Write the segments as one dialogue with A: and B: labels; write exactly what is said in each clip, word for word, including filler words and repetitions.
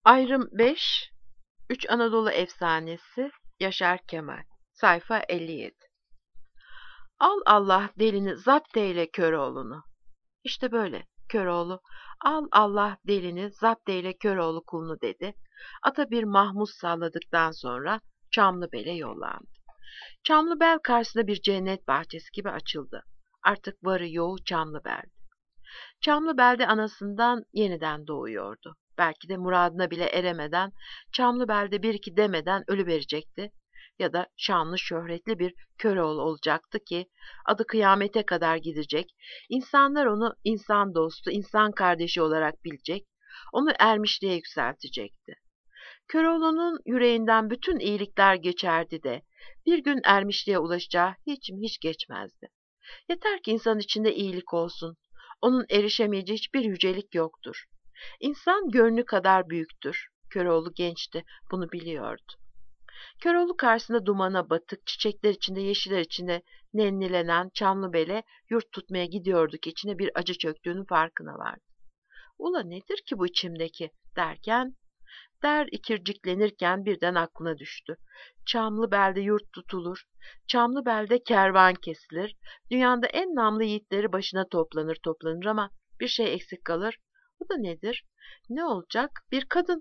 A: Ayrım beş, Üç Anadolu Efsanesi, Yaşar Kemal. Sayfa elli yedi. Al Allah delini zapt eyle Köroğlu'nu. İşte böyle Köroğlu, al Allah delini zapt eyle Köroğlu kulunu dedi. Ata bir mahmuz salladıktan sonra Çamlıbel'e yollandı. Çamlıbel karşısında bir cennet bahçesi gibi açıldı. Artık varı yoğu Çamlıbel'di. Çamlıbel'de anasından yeniden doğuyordu. Belki de muradına bile eremeden, Çamlıbel'de bir iki demeden ölüverecekti. Ya da şanlı şöhretli bir Köroğlu olacaktı ki, adı kıyamete kadar gidecek, insanlar onu insan dostu, insan kardeşi olarak bilecek, onu ermişliğe yükseltecekti. Köroğlu'nun yüreğinden bütün iyilikler geçerdi de, bir gün ermişliğe ulaşacağı hiç mi hiç geçmezdi. Yeter ki insan içinde iyilik olsun. Onun erişemeyeceği hiçbir yücelik yoktur. İnsan gönlü kadar büyüktür. Köroğlu gençti, bunu biliyordu. Köroğlu karşısında dumana batık, çiçekler içinde, yeşiller içinde nennilenen Çamlıbel'e yurt tutmaya gidiyordu ki içine bir acı çöktüğünün farkına vardı. Ula nedir ki bu içimdeki derken, der ikirciklenirken birden aklına düştü. Çamlıbel'de yurt tutulur, Çamlıbel'de kervan kesilir, dünyada en namlı yiğitleri başına toplanır toplanır ama bir şey eksik kalır. Bu da nedir? Ne olacak? Bir kadın.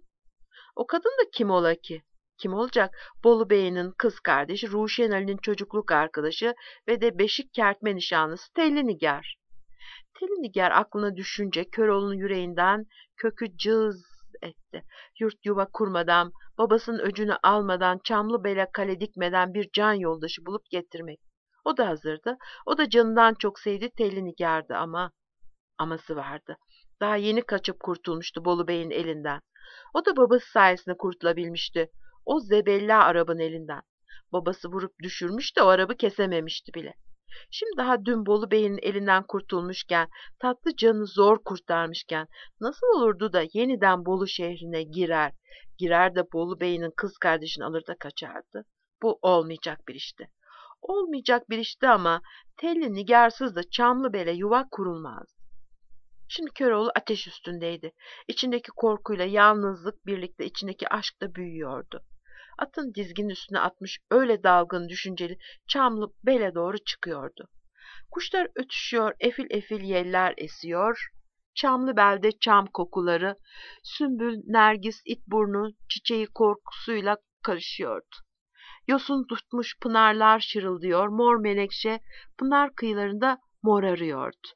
A: O kadın da kim ola ki? Kim olacak? Bolu Bey'in kız kardeşi, Ruşen Ali'nin çocukluk arkadaşı ve de Beşik kertme nişanlısı Telli Nigar. Telli Nigar aklına düşünce Köroğlu'nun yüreğinden kökü cız etti. Yurt yuva kurmadan, babasının öcünü almadan, Çamlıbel'e kale dikmeden bir can yoldaşı bulup getirmek. O da hazırdı. O da canından çok sevdi Telli Nigar'dı ama aması vardı. Daha yeni kaçıp kurtulmuştu Bolu Bey'in elinden. O da babası sayesinde kurtulabilmişti. O zebella Arap'ın elinden. Babası vurup düşürmüş de o Arap'ı kesememişti bile. Şimdi daha dün Bolu Bey'in elinden kurtulmuşken, tatlı canını zor kurtarmışken, nasıl olurdu da yeniden Bolu şehrine girer, girer de Bolu Bey'in kız kardeşini alır da kaçardı? Bu olmayacak bir işti. Olmayacak bir işti ama telli nigarsız da Çamlıbel'e yuva kurulmazdı. Şimdi Köroğlu ateş üstündeydi. İçindeki korkuyla yalnızlık birlikte içindeki aşk da büyüyordu. Atın dizginin üstüne atmış öyle dalgın düşünceli Çamlı bele doğru çıkıyordu. Kuşlar ötüşüyor, efil efil yeller esiyor. Çamlı belde çam kokuları, sümbül, nergis, itburnu, çiçeği korkusuyla karışıyordu. Yosun tutmuş pınarlar şırıldıyor, mor menekşe pınar kıyılarında morarıyordu.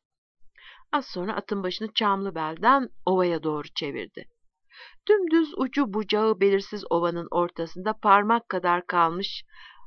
A: Az sonra atın başını Çamlıbel'den ovaya doğru çevirdi. Dümdüz ucu bucağı belirsiz ovanın ortasında parmak kadar kalmış,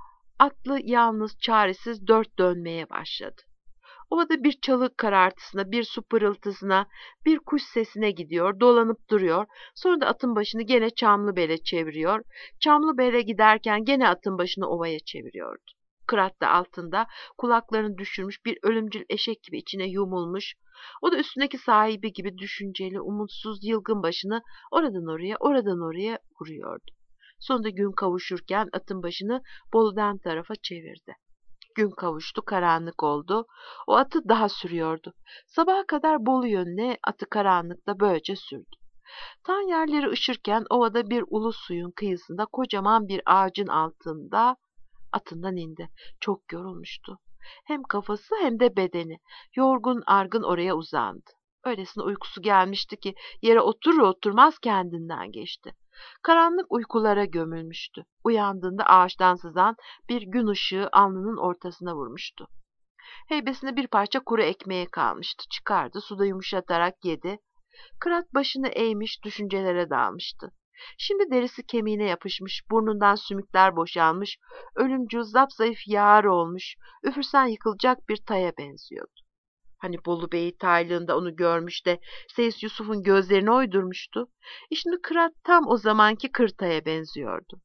A: atlı yalnız çaresiz dört dönmeye başladı. Ovada bir çalı karartısına, bir su pırıltısına, bir kuş sesine gidiyor, dolanıp duruyor. Sonra da atın başını gene Çamlıbel'e çeviriyor. Çamlıbel'e giderken gene atın başını ovaya çeviriyordu. Kırat da altında kulaklarını düşürmüş bir ölümcül eşek gibi içine yumulmuş. O da üstündeki sahibi gibi düşünceli, umutsuz, yılgın başını oradan oraya, oradan oraya vuruyordu. Sonunda gün kavuşurken atın başını Bolu'dan tarafa çevirdi. Gün kavuştu, karanlık oldu. O atı daha sürüyordu. Sabaha kadar Bolu yönüne atı karanlıkta böylece sürdü. Tan yerleri ışırken ovada bir ulu suyun kıyısında kocaman bir ağacın altında atından indi. Çok yorulmuştu. Hem kafası hem de bedeni. Yorgun argın oraya uzandı. Öylesine uykusu gelmişti ki yere oturur oturmaz kendinden geçti. Karanlık uykulara gömülmüştü. Uyandığında ağaçtan sızan bir gün ışığı alnının ortasına vurmuştu. Heybesinde bir parça kuru ekmeği kalmıştı. Çıkardı, suda yumuşatarak yedi. Kırat başını eğmiş, düşüncelere dalmıştı. Şimdi derisi kemiğine yapışmış, burnundan sümükler boşalmış, ölümcül, zapzayıf yağar olmuş, üfürsen yıkılacak bir taya benziyordu. Hani Bolu Bey taylığında onu görmüş de Seyis Yusuf'un gözlerini oydurmuştu. E şimdi Kırat tam o zamanki Kırta'ya benziyordu.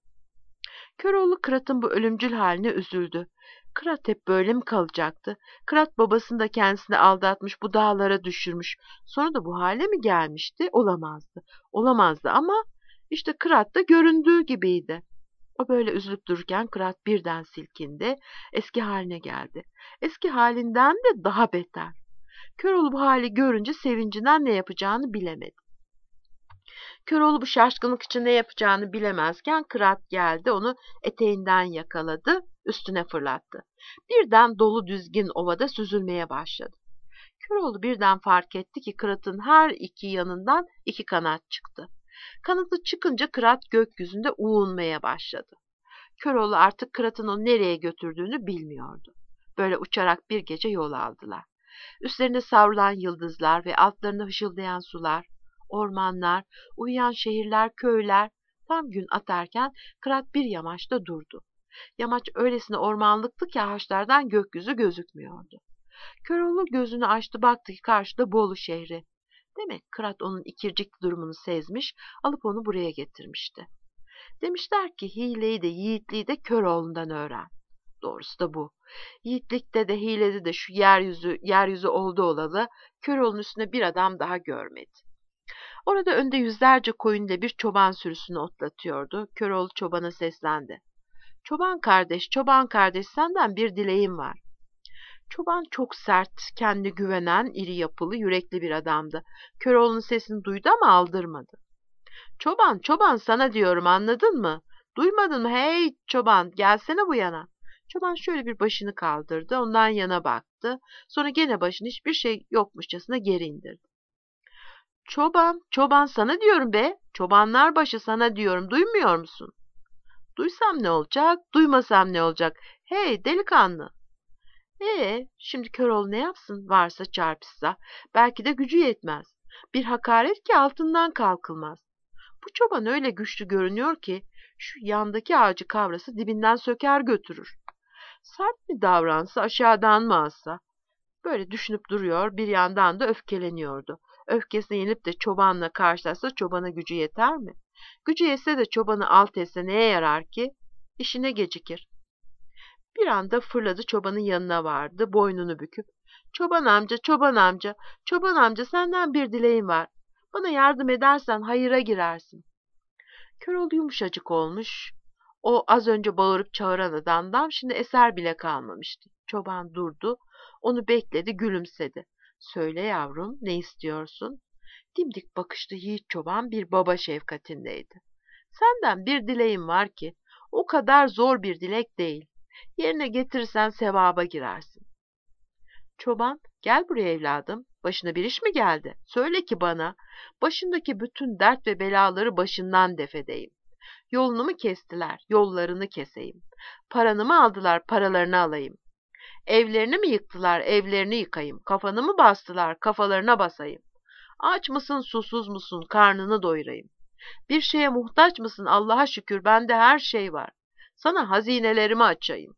A: Köroğlu Kırat'ın bu ölümcül haline üzüldü. Kırat hep böyle mi kalacaktı? Kırat babasını da kendisini aldatmış, bu dağlara düşürmüş. Sonra da bu hale mi gelmişti? Olamazdı. Olamazdı ama işte Kırat da göründüğü gibiydi. O böyle üzülüp dururken Kırat birden silkindi, eski haline geldi. Eski halinden de daha beter. Köroğlu bu hali görünce sevincinden ne yapacağını bilemedi. Köroğlu bu şaşkınlık için ne yapacağını bilemezken Kırat geldi, onu eteğinden yakaladı, üstüne fırlattı. Birden dolu düzgün ovada süzülmeye başladı. Köroğlu birden fark etti ki Kırat'ın her iki yanından iki kanat çıktı. Kanadı çıkınca Kırat gökyüzünde uğunmaya başladı. Köroğlu artık Kırat'ın onu nereye götürdüğünü bilmiyordu. Böyle uçarak bir gece yol aldılar. Üstlerinde savrulan yıldızlar ve altlarında hışıldayan sular, ormanlar, uyuyan şehirler, köyler, tam gün atarken Kırat bir yamaçta durdu. Yamaç öylesine ormanlıktı ki ağaçlardan gökyüzü gözükmüyordu. Köroğlu gözünü açtı, baktı ki karşıda Bolu şehri. Demek Kırat onun ikircik durumunu sezmiş, alıp onu buraya getirmişti. Demişler ki hileyi de yiğitliği de Köroğlu'ndan öğren. Doğrusu da bu. Yiğitlikte de hilede de şu yeryüzü, yeryüzü oldu olalı Köroğlu'nun üstüne bir adam daha görmedi. Orada önde yüzlerce koyunla bir çoban sürüsünü otlatıyordu. Köroğlu çobana seslendi. Çoban kardeş, çoban kardeş, senden bir dileğim var. Çoban çok sert, kendi güvenen, iri yapılı, yürekli bir adamdı. Köroğlu'nun sesini duydu ama aldırmadı. Çoban, çoban sana diyorum, anladın mı? Duymadın mı? Hey çoban, gelsene bu yana. Çoban şöyle bir başını kaldırdı, ondan yana baktı. Sonra gene başını hiçbir şey yokmuşçasına geri indirdi. Çoban, çoban sana diyorum be. Çobanlar başı sana diyorum, duymuyor musun? Duysam ne olacak, duymasam ne olacak? Hey delikanlı. Ee, şimdi Köroğlu ne yapsın? Varsa çarpışsa, belki de gücü yetmez. Bir hakaret ki altından kalkılmaz. Bu çoban öyle güçlü görünüyor ki şu yandaki ağacı kavrası dibinden söker götürür. Sert mi davransa, aşağıdan mı alsa? Böyle düşünüp duruyor, bir yandan da öfkeleniyordu. Öfkesine yenip de çobanla karşılaşsa çobana gücü yeter mi? Gücü yetse de çobanı alt etse neye yarar ki? İşine gecikir. Bir anda fırladı, çobanın yanına vardı, boynunu büküp. Çoban amca, çoban amca, çoban amca, senden bir dileğim var. Bana yardım edersen hayıra girersin. Köroğlu yumuşacık olmuş. O az önce bağırıp çağıran adamdan şimdi eser bile kalmamıştı. Çoban durdu, onu bekledi, gülümsedi. Söyle yavrum, ne istiyorsun? Dimdik bakışlı yiğit çoban bir baba şefkatindeydi. Senden bir dileğim var ki, o kadar zor bir dilek değil. Yerine getirirsen sevaba girersin. Çoban, gel buraya evladım. Başına bir iş mi geldi? Söyle ki bana, başındaki bütün dert ve belaları başından def edeyim. Yolunu mu kestiler, yollarını keseyim. Paranı mı aldılar, paralarını alayım. Evlerini mi yıktılar, evlerini yıkayım. Kafanı mı bastılar, kafalarına basayım. Aç mısın, susuz musun, karnını doyurayım. Bir şeye muhtaç mısın, Allah'a şükür bende her şey var. Sana hazinelerimi açayım.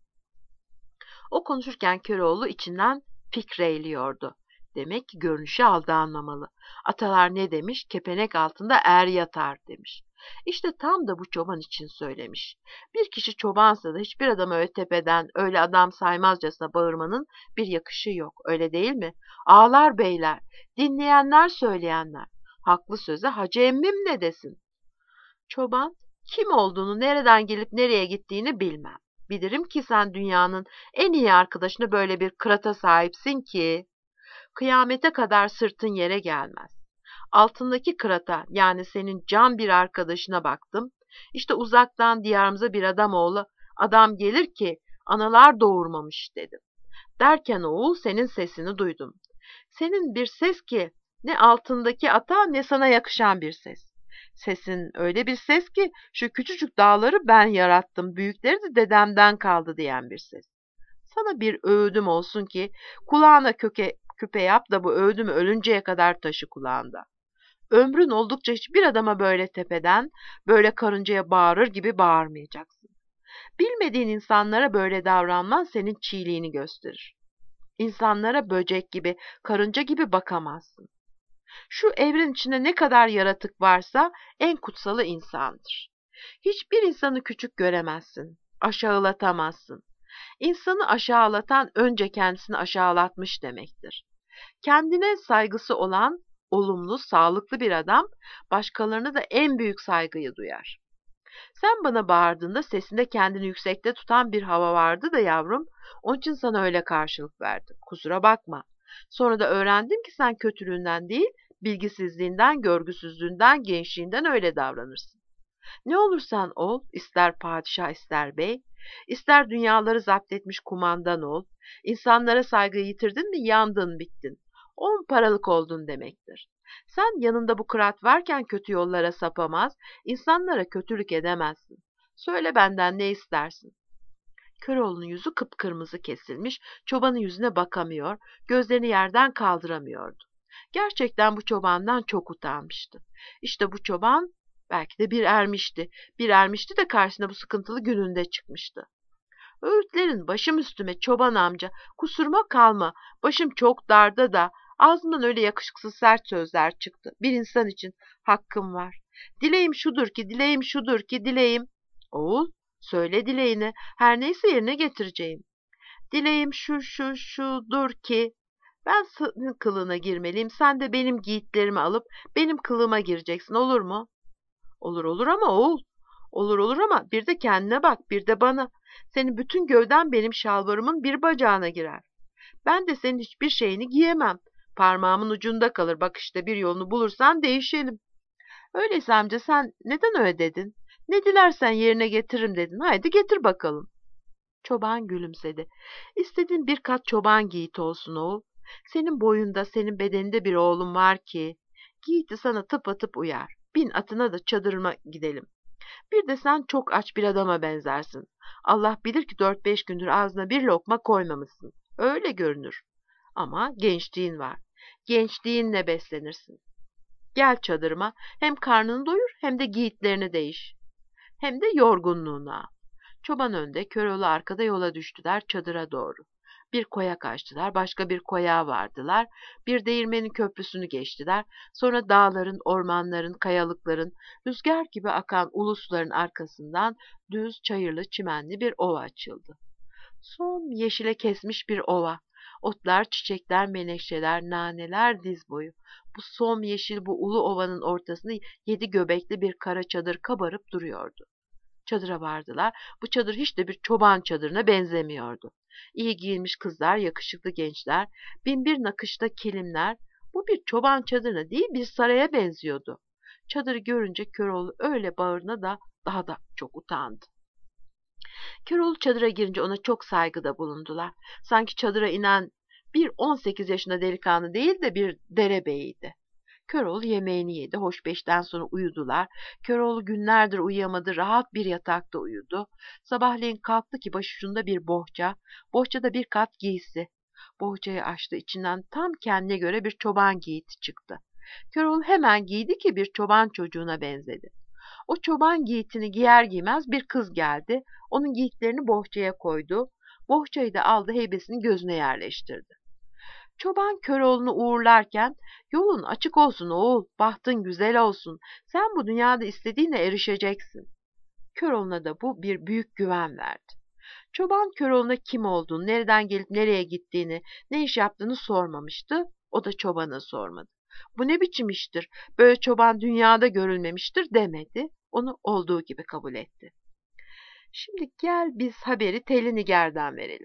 A: O konuşurken Köroğlu içinden fikreyliyordu. Demek ki görünüşe aldanmamalı. Atalar ne demiş? Kepenek altında er yatar demiş. İşte tam da bu çoban için söylemiş. Bir kişi çobansa da hiçbir adamı öyle tepeden, öyle adam saymazcasına bağırmanın bir yakışı yok. Öyle değil mi? Ağalar beyler, dinleyenler söyleyenler. Haklı söze Hacı emmim ne desin? Çoban, kim olduğunu, nereden gelip nereye gittiğini bilmem. Bilirim ki sen dünyanın en iyi arkadaşına böyle bir kırata sahipsin ki kıyamete kadar sırtın yere gelmez. Altındaki kırata, yani senin can bir arkadaşına baktım. İşte uzaktan diyarımıza bir adam oğlu adam gelir ki analar doğurmamış dedim. Derken oğul senin sesini duydum. Senin bir ses ki ne altındaki ata ne sana yakışan bir ses. Sesin öyle bir ses ki şu küçücük dağları ben yarattım, büyükleri de dedemden kaldı diyen bir ses. Sana bir öğüdüm olsun ki kulağına köke, küpe yap da bu öğüdümü ölünceye kadar taşı kulağında. Ömrün oldukça hiçbir adama böyle tepeden, böyle karıncaya bağırır gibi bağırmayacaksın. Bilmediğin insanlara böyle davranman senin çiğliğini gösterir. İnsanlara böcek gibi, karınca gibi bakamazsın. Şu evren içinde ne kadar yaratık varsa en kutsalı insandır. Hiçbir insanı küçük göremezsin, aşağılatamazsın. İnsanı aşağılatan önce kendisini aşağılatmış demektir. Kendine saygısı olan, olumlu, sağlıklı bir adam, başkalarına da en büyük saygıyı duyar. Sen bana bağırdığında sesinde kendini yüksekte tutan bir hava vardı da yavrum, onun için sana öyle karşılık verdim. Kusura bakma. Sonra da öğrendim ki sen kötülüğünden değil, Bilgisizliğinden, görgüsüzlüğünden, gençliğinden öyle davranırsın. Ne olursan ol, ister padişah ister bey, ister dünyaları zapt etmiş kumandan ol, insanlara saygıyı yitirdin mi yandın bittin. On paralık oldun demektir. Sen yanında bu kırat varken kötü yollara sapamaz, insanlara kötülük edemezsin. Söyle benden ne istersin? Köroğlu'nun yüzü kıpkırmızı kesilmiş, çobanın yüzüne bakamıyor, gözlerini yerden kaldıramıyordu. Gerçekten bu çobandan çok utanmıştı. İşte bu çoban belki de bir ermişti. Bir ermişti de karşısına bu sıkıntılı gününde çıkmıştı. Öğütlerin başım üstüme çoban amca, kusuruma kalma, başım çok darda da ağzımdan öyle yakışıksız sert sözler çıktı. Bir insan için hakkım var. Dileğim şudur ki, dileğim şudur ki, dileğim. Oğul, söyle dileğini, her neyse yerine getireceğim. Dileğim şu şu şudur ki, ben senin kılığına girmeliyim, sen de benim giyitlerimi alıp benim kılığıma gireceksin, olur mu? Olur olur ama oğul, olur olur ama bir de kendine bak, bir de bana. Senin bütün gövden benim şalvarımın bir bacağına girer. Ben de senin hiçbir şeyini giyemem. Parmağımın ucunda kalır, bak işte bir yolunu bulursan değişelim. Öyleyse amca sen neden öyle dedin? Ne dilersen yerine getiririm dedin, haydi getir bakalım. Çoban gülümsedi. İstediğin bir kat çoban giyti olsun oğul. Senin boyunda, senin bedeninde bir oğlum var ki, giyti sana tıpatıp uyar. Bin atına da çadırıma gidelim. Bir de sen çok aç bir adama benzersin. Allah bilir ki dört beş gündür ağzına bir lokma koymamışsın. Öyle görünür. Ama gençliğin var. Gençliğinle beslenirsin. Gel çadırıma, hem karnını doyur hem de giyitlerini değiş. Hem de yorgunluğunu al. Çoban önde, Köroğlu arkada yola düştüler çadıra doğru. Bir koya kaçtılar, başka bir koya vardılar, bir değirmenin köprüsünü geçtiler, sonra dağların, ormanların, kayalıkların, rüzgar gibi akan ulu suların arkasından düz, çayırlı, çimenli bir ova açıldı. Son yeşile kesmiş bir ova. Otlar, çiçekler, menekşeler, naneler diz boyu. Bu som yeşil bu ulu ovanın ortasında yedi göbekli bir kara çadır kabarıp duruyordu. Çadıra vardılar. Bu çadır hiç de bir çoban çadırına benzemiyordu. İyi giyinmiş kızlar, yakışıklı gençler, binbir nakışta kilimler. Bu bir çoban çadırına değil bir saraya benziyordu. Çadırı görünce Köroğlu öyle bağırına da daha da çok utandı. Köroğlu çadıra girince ona çok saygıda bulundular. Sanki çadıra inen bir on sekiz yaşında delikanlı değil de bir derebeyiydi. Köroğlu yemeğini yedi. Hoş beşten sonra uyudular. Köroğlu günlerdir uyuyamadı. Rahat bir yatakta uyudu. Sabahleyin kalktı ki başucunda bir bohça. Bohçada bir kat giysi. Bohçayı açtı. İçinden tam kendine göre bir çoban giyti çıktı. Köroğlu hemen giydi ki bir çoban çocuğuna benzedi. O çoban giyitini giyer giymez bir kız geldi. Onun giyiklerini bohçaya koydu. Bohçayı da aldı heybesini gözüne yerleştirdi. Çoban Köroğlu'nu uğurlarken, yolun açık olsun oğul, bahtın güzel olsun, sen bu dünyada istediğine erişeceksin. Köroğlu'na da bu bir büyük güven verdi. Çoban Köroğlu'na kim olduğunu, nereden gelip nereye gittiğini, ne iş yaptığını sormamıştı, o da çobana sormadı. Bu ne biçim iştir, böyle çoban dünyada görülmemiştir demedi, onu olduğu gibi kabul etti. Şimdi gel biz haberi Telli Nigar'dan verelim.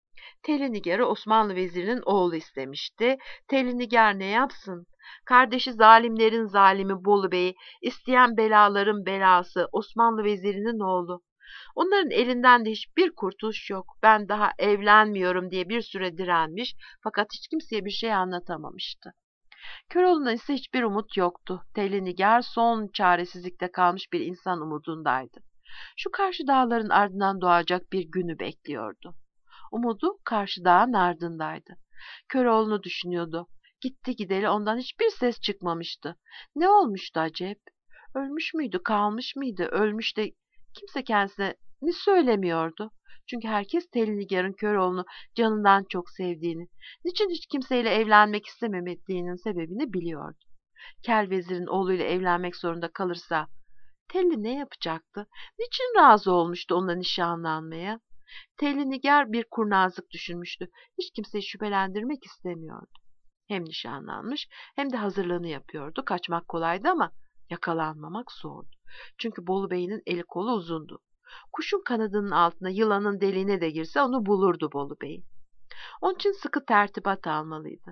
A: Telli Nigar'ı Osmanlı vezirinin oğlu istemişti. Telli Nigar ne yapsın? Kardeşi zalimlerin zalimi Bolu Bey, isteyen belaların belası Osmanlı vezirinin oğlu. Onların elinden de hiçbir kurtuluş yok. Ben daha evlenmiyorum diye bir süre direnmiş fakat hiç kimseye bir şey anlatamamıştı. Köroğlu'ndan ise hiçbir umut yoktu. Telli Nigar son çaresizlikte kalmış bir insan umudundaydı. Şu karşı dağların ardından doğacak bir günü bekliyordu. Umudu karşı dağın ardındaydı. Köroğlu'nu düşünüyordu. Gitti gideli ondan hiçbir ses çıkmamıştı. Ne olmuştu acep? Ölmüş müydü, kalmış mıydı? Ölmüş de kimse kendisine ne söylemiyordu? Çünkü herkes Telli Nigar'ın Köroğlu'nu canından çok sevdiğini, niçin hiç kimseyle evlenmek istememediğinin sebebini biliyordu. Kel vezirin oğluyla evlenmek zorunda kalırsa Telli ne yapacaktı? Niçin razı olmuştu onunla nişanlanmaya? Telli Nigar bir kurnazlık düşünmüştü. Hiç kimseyi şüphelendirmek istemiyordu. Hem nişanlanmış hem de hazırlığını yapıyordu. Kaçmak kolaydı ama yakalanmamak zordu. Çünkü Bolu Bey'in eli kolu uzundu. Kuşun kanadının altına yılanın deliğine de girse onu bulurdu Bolu Bey. Onun için sıkı tertibat almalıydı.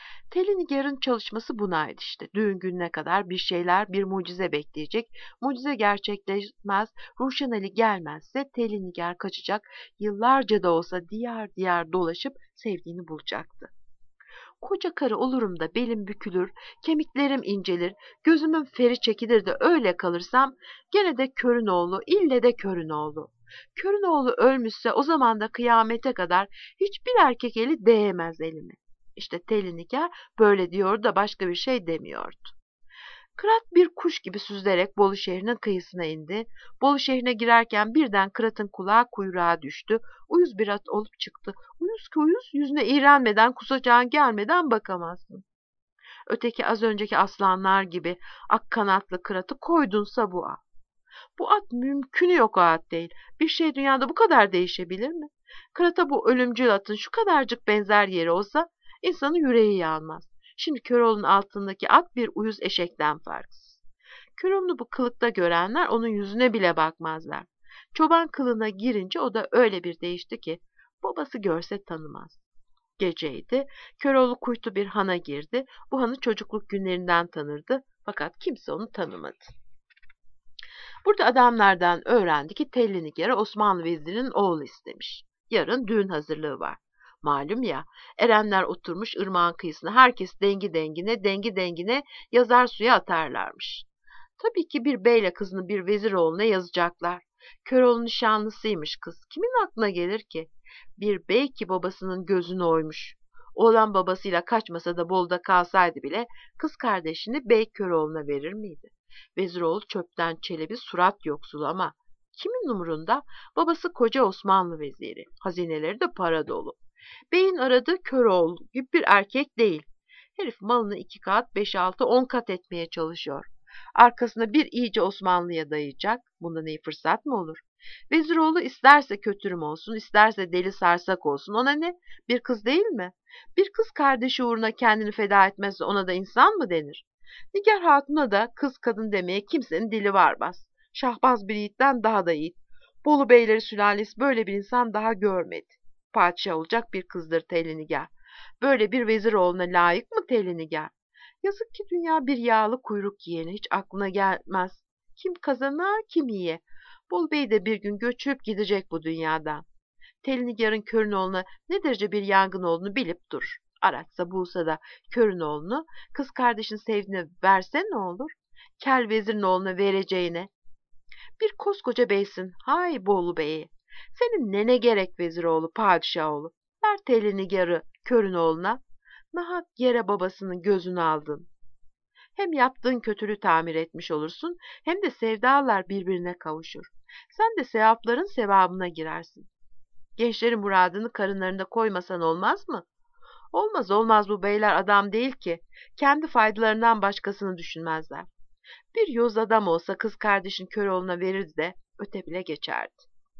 A: Telinigar'ın çalışması bunaydı işte. Düğün gününe kadar bir şeyler, bir mucize bekleyecek. Mucize gerçekleşmez, Ruşen Ali gelmezse Telinigar kaçacak. Yıllarca da olsa diyar diyar dolaşıp sevdiğini bulacaktı. Koca karı olurum da belim bükülür, kemiklerim incelir, gözümün feri çekilir de öyle kalırsam gene de körün oğlu, ille de körün oğlu. Körün oğlu ölmüşse o zaman da kıyamete kadar hiçbir erkek eli değemez elime. İşte Telinigar böyle diyor da başka bir şey demiyordu. Kırat bir kuş gibi süzülerek Bolu şehrinin kıyısına indi. Bolu şehrine girerken birden Kırat'ın kulağı kuyruğa düştü. Uyuz bir at olup çıktı. Uyuz ki uyuz, yüzüne iğrenmeden, kusacağın gelmeden bakamazsın. Öteki az önceki aslanlar gibi ak kanatlı Kırat'ı koydun sabuğa. Bu at mümkünü yok o at değil. Bir şey dünyada bu kadar değişebilir mi? Kırat'a bu ölümcül atın şu kadarcık benzer yeri olsa insanın yüreği yanmaz. Şimdi Köroğlu'nun altındaki at bir uyuz eşekten farksız. Köroğlu'nu bu kılıkta görenler onun yüzüne bile bakmazlar. Çoban kılığına girince o da öyle bir değişti ki babası görse tanımaz. Geceydi. Köroğlu kuytu bir hana girdi. Bu hanı çocukluk günlerinden tanırdı. Fakat kimse onu tanımadı. Burada adamlardan öğrendi ki Tellinigar'a Osmanlı vezirinin oğlu istemiş. Yarın düğün hazırlığı var. Malum ya, erenler oturmuş ırmağın kıyısına, herkes dengi dengine, dengi dengine yazar suya atarlarmış. Tabii ki bir beyle kızını bir vezir oğluna yazacaklar. Köroğlu nişanlısıymış kız. Kimin aklına gelir ki? Bir bey ki babasının gözünü oymuş. Oğlan babasıyla kaçmasa da Bolu'da kalsaydı bile kız kardeşini bey Köroğlu'na verir miydi? Veziroğlu çöpten çelebi surat yoksulu ama kimin umurunda? Babası koca Osmanlı veziri. Hazineleri de para dolu. Beyin aradığı Köroğlu gibi bir erkek değil. Herif malını iki kat, beş altı, on kat etmeye çalışıyor. Arkasına bir iyice Osmanlı'ya dayayacak. Bundan iyi fırsat mı olur? Veziroğlu isterse kötürüm olsun, isterse deli sarsak olsun. Ona ne? Bir kız değil mi? Bir kız kardeşi uğruna kendini feda etmezse ona da insan mı denir? Nigar Hatun'a da kız kadın demeye kimsenin dili varmaz. Şahbaz bir yiğitten daha da yiğit. Bolu beyleri sülalesi böyle bir insan daha görmedi. Padişah olacak bir kızdır Telinigar. Böyle bir vezir oğluna layık mı Telinigar? Yazık ki dünya bir yağlı kuyruk yiyeni hiç aklına gelmez. Kim kazana kim yiye. Bol Bey de bir gün göçüp gidecek bu dünyadan. Telinigar'ın Körünoğlu'na ne derece bir yangın olduğunu bilip dur. Aratsa bulsa da Körünoğlu'nu kız kardeşin sevdiğine verse ne olur? Kel vezirin oğluna vereceğine. Bir koskoca beysin. Hay Bolu Bey'i. Senin nene gerek veziroğlu, padişahoğlu. Ver Telinigar'ı Körünoğlu'na. Nahak yere babasının gözünü aldın. Hem yaptığın kötülüğü tamir etmiş olursun, hem de sevdalar birbirine kavuşur. Sen de sevapların sevabına girersin. Gençlerin muradını karınlarında koymasan olmaz mı? Olmaz olmaz, bu beyler adam değil ki. Kendi faydalarından başkasını düşünmezler. Bir yoz adam olsa kız kardeşin Köroğlu'na verirdi de öte bile geçerdi.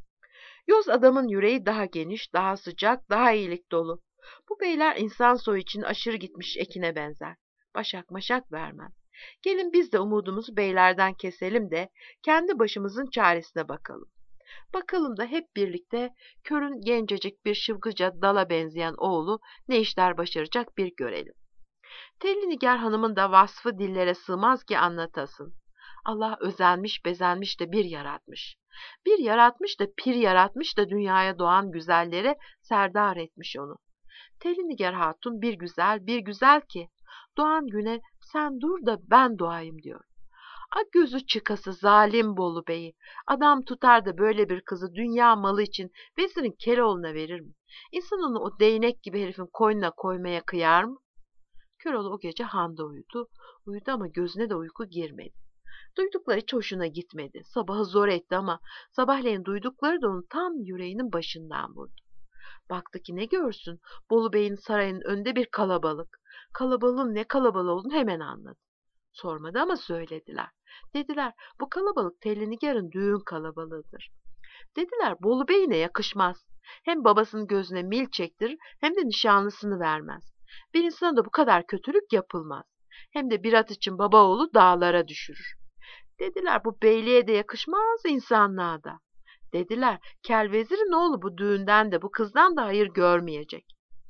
A: Yoz adamın yüreği daha geniş, daha sıcak, daha iyilik dolu. Bu beyler insan soyu için aşırı gitmiş ekine benzer. Başak maşak vermez. Gelin biz de umudumuzu beylerden keselim de kendi başımızın çaresine bakalım. Bakalım da hep birlikte körün gencecik bir şıvgıca dala benzeyen oğlu ne işler başaracak bir görelim. Tellinigar Hanım'ın da vasfı dillere sığmaz ki anlatasın. Allah özenmiş bezenmiş de bir yaratmış. Bir yaratmış da pir yaratmış da dünyaya doğan güzellere serdar etmiş onu. Tellinigar Hatun bir güzel bir güzel ki doğan güne sen dur da ben doğayım diyor. A gözü çıkası zalim Bolu Bey'i. Adam tutar da böyle bir kızı dünya malı için vezirin Keloğlu'na verir mi? İnsan onu o değnek gibi herifin koynuna koymaya kıyar mı? Köroğlu o gece handa uyudu. Uyudu ama gözüne de uyku girmedi. Duydukları hiç hoşuna gitmedi. Sabahı zor etti ama sabahleyin duydukları da onu tam yüreğinin başından vurdu. Baktı ki ne görsün? Bolu Bey'in sarayının önünde bir kalabalık. Kalabalığın ne kalabalık olduğunu hemen anladı. Sormadı ama söylediler. Dediler bu kalabalık Tellinigar'ın düğün kalabalığıdır. Dediler Bolu Bey'ine yakışmaz. Hem babasının gözüne mil çektirir hem de nişanlısını vermez. Bir insana da bu kadar kötülük yapılmaz. Hem de bir at için baba oğlu dağlara düşürür. Dediler bu beyliğe de yakışmaz, insanlığa da. Dediler kel vezirin oğlu bu düğünden de bu kızdan da hayır görmeyecek.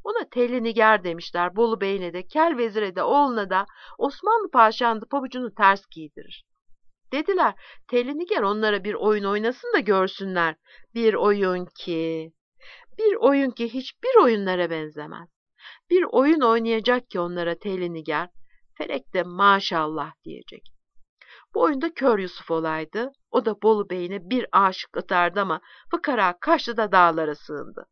A: Ona telli nigar demişler. Bolu Bey'ine de, Kel Vezir'e de, oğluna da, Osmanlı Paşa'nın da pabucunu ters giydirir. Dediler, telli nigar onlara bir oyun oynasın da görsünler. Bir oyun ki, bir oyun ki hiçbir oyunlara benzemez. Bir oyun oynayacak ki onlara telli nigar. Felek de maşallah diyecek. Bu oyunda Kör Yusuf olaydı. O da Bolu Bey'ine bir aşık atardı ama fıkara kaçtı da dağlara sığındı.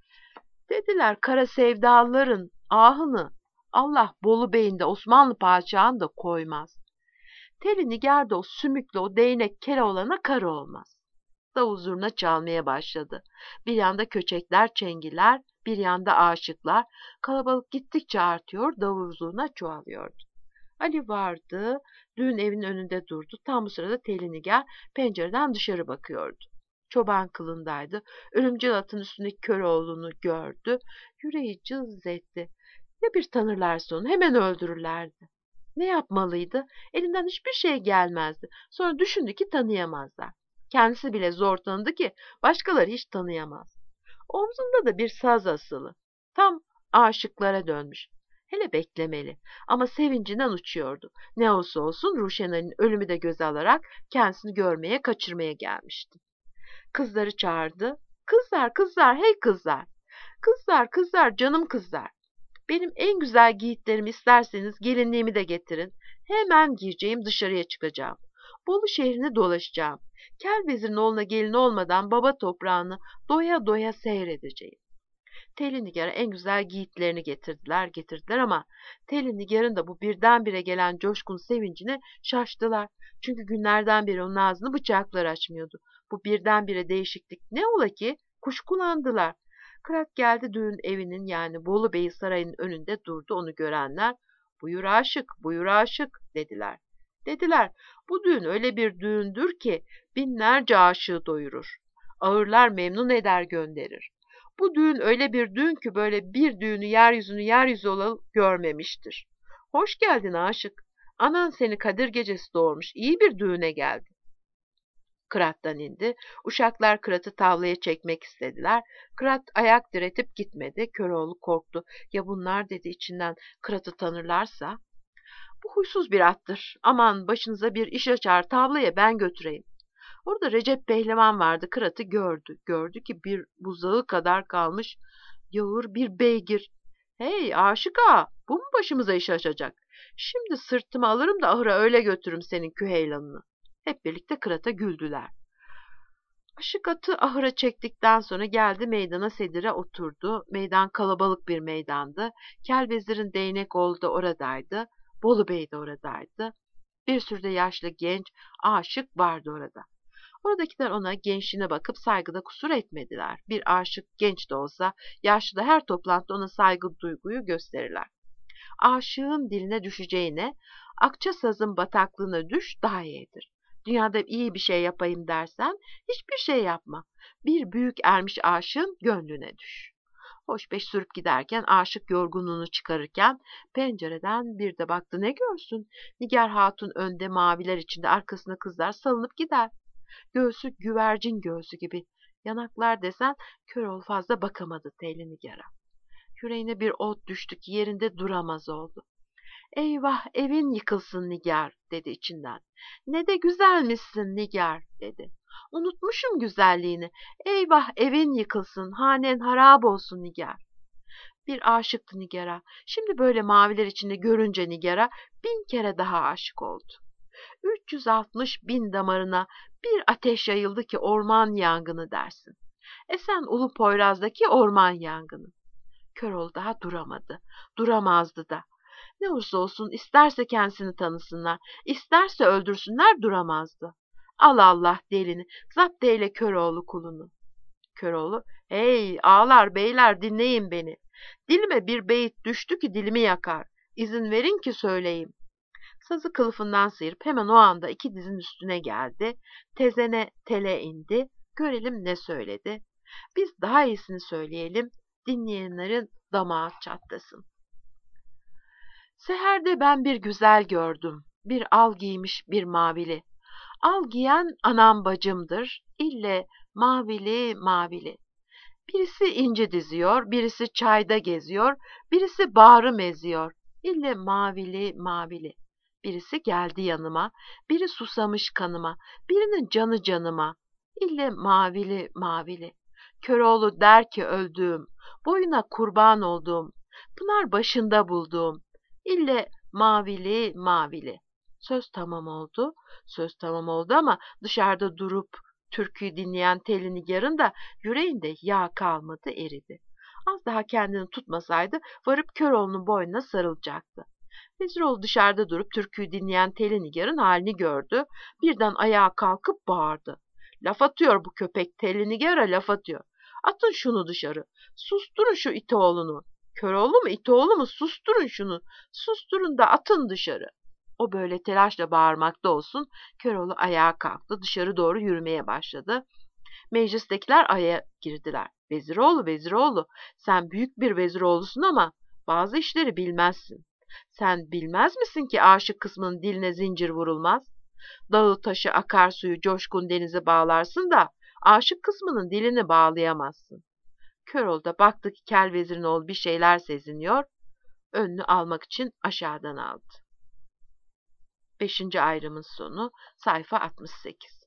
A: Dediler kara sevdalıların ahını Allah Bolu Bey'in de Osmanlı padişahını da koymaz. Teli nigar da o sümüklü o değnek kere olana karı olmaz. Davul zurna çalmaya başladı. Bir yanda köçekler çengiler, bir yanda aşıklar. Kalabalık gittikçe artıyor, davul zurna çoğalıyordu. Ali vardı, düğün evinin önünde durdu. Tam bu sırada Teli nigar pencereden dışarı bakıyordu. Çoban kılındaydı. Örümcek atın üstündeki Köroğlu'nu gördü. Yüreği cız etti. Ya bir tanırlarsa onu hemen öldürürlerdi. Ne yapmalıydı? Elinden hiçbir şey gelmezdi. Sonra düşündü ki tanıyamazlar. Kendisi bile zor tanıdı ki başkaları hiç tanıyamaz. Omzunda da bir saz asılı. Tam aşıklara dönmüş. Hele beklemeli ama sevincinden uçuyordu. Ne olsa olsun Ruşenay'ın ölümü de göze alarak kendisini görmeye, kaçırmaya gelmişti. Kızları çağırdı. Kızlar, kızlar, hey kızlar. Kızlar, kızlar, canım kızlar. Benim en güzel giyitlerimi isterseniz gelinliğimi de getirin. Hemen giyeceğim, dışarıya çıkacağım. Bolu şehrini dolaşacağım. Kel Vezir'in oğluna gelin olmadan baba toprağını doya doya seyredeceğim. Telli Nigar'a en güzel giyitlerini getirdiler, getirdiler ama Telli Nigar'ın da bu birdenbire gelen coşkun sevincine şaştılar. Çünkü günlerden beri onun ağzını bıçaklar açmıyordu. Bu birdenbire değişiklik ne ola ki? Kuşkulandılar. Kırat geldi düğün evinin yani Bolu Bey sarayının önünde durdu onu görenler. Buyur aşık, buyur aşık dediler. Dediler, bu düğün öyle bir düğündür ki binlerce aşığı doyurur. Ağırlar memnun eder gönderir. Bu düğün öyle bir düğün ki böyle bir düğünü yeryüzünü yeryüzü olalı görmemiştir. Hoş geldin aşık. Anan seni Kadir gecesi doğurmuş. İyi bir düğüne geldi. Kırat'tan indi. Uşaklar Kırat'ı tavlaya çekmek istediler. Kırat ayak diretip gitmedi. Köroğlu korktu. Ya bunlar dedi içinden Kırat'ı tanırlarsa? Bu huysuz bir attır. Aman başınıza bir iş açar tavlaya ben götüreyim. Orada Recep Pehlivan vardı. Kırat'ı gördü. Gördü ki bir buzağı kadar kalmış yağır bir beygir. Hey aşık ağa, bu mu başımıza iş açacak? Şimdi sırtıma alırım da ahıra öyle götürürüm senin küheylanını. Hep birlikte Kırat'a güldüler. Aşık atı ahıra çektikten sonra geldi meydana sedire oturdu. Meydan kalabalık bir meydandı. Kel Vezir'in değnek oğlu da oradaydı. Bolu Bey de oradaydı. Bir sürü de yaşlı genç aşık vardı orada. Oradakiler ona gençliğine bakıp saygıda kusur etmediler. Bir aşık genç de olsa yaşlı da her toplantıda ona saygı duyguyu gösterirler. Aşığın diline düşeceğine Akçasaz'ın bataklığına düş daha iyidir. Dünyada iyi bir şey yapayım dersen hiçbir şey yapma. Bir büyük ermiş aşığın gönlüne düş. Hoş beş sürüp giderken aşık yorgunluğunu çıkarırken pencereden bir de baktı ne görsün. Nigar Hatun önde maviler içinde arkasına kızlar salınıp gider. Göğsü güvercin göğsü gibi. Yanaklar desen Köroğlu fazla bakamadı Telli Nigar'a. Yüreğine bir ot düştü ki yerinde duramaz oldu. Eyvah evin yıkılsın Nigar dedi içinden. Ne de güzelmişsin Nigar dedi. Unutmuşum güzelliğini. Eyvah evin yıkılsın, hanen harap olsun Nigar. Bir aşıktı Nigar'a. Şimdi böyle maviler içinde görünce Nigar'a bin kere daha aşık oldu. üç yüz altmış bin damarına bir ateş yayıldı ki orman yangını dersin. Esen Ulu Poyraz'daki orman yangını. Köroğlu daha duramadı. Duramazdı da. Ne olursa olsun isterse kendisini tanısınlar, isterse öldürsünler duramazdı. Al Allah delini, zapt eyle Köroğlu kulunu. Köroğlu, hey ağalar beyler dinleyin beni. Dilime bir beyit düştü ki dilimi yakar. İzin verin ki söyleyeyim. Sazı kılıfından sıyırıp hemen o anda iki dizin üstüne geldi. Tezene tele indi. Görelim ne söyledi. Biz daha iyisini söyleyelim. Dinleyenlerin damağı çatlasın. Seherde ben bir güzel gördüm. Bir al giymiş bir mavili. Al giyen anam bacımdır. İlle mavili mavili. Birisi inci diziyor, birisi çayda geziyor, birisi bağrı meziyor. İlle mavili mavili. Birisi geldi yanıma, biri susamış kanıma, birinin canı canıma. İlle mavili mavili. Köroğlu der ki öldüğüm, boyuna kurban olduğum, pınar başında bulduğum. İlle mavili mavili. Söz tamam oldu, söz tamam oldu ama dışarıda durup türküyü dinleyen Telli Nigar'ın da yüreğinde yağ kalmadı, eridi. Az daha kendini tutmasaydı varıp Köroğlu'nun boynuna sarılacaktı. Veziroğlu dışarıda durup türküyü dinleyen Telli Nigar'ın halini gördü. Birden ayağa kalkıp bağırdı. Laf atıyor bu köpek, Telli Nigar'a laf atıyor. Atın şunu dışarı. Susturun şu itoğlunu. Köroğlu mu itoğlu mu, susturun şunu. Susturun da atın dışarı. O böyle telaşla bağırmakta olsun, Köroğlu ayağa kalktı, dışarı doğru yürümeye başladı. Meclistekiler aya girdiler. Veziroğlu, Veziroğlu, sen büyük bir veziroğlusun ama bazı işleri bilmezsin. Sen bilmez misin ki aşık kısmının diline zincir vurulmaz? Dağı taşı akarsuyu coşkun denize bağlarsın da aşık kısmının dilini bağlayamazsın. Köroğlu da baktı ki kel vezirin oğlu bir şeyler seziniyor, önünü almak için aşağıdan aldı. Beşinci ayrımın sonu, sayfa altmış sekiz.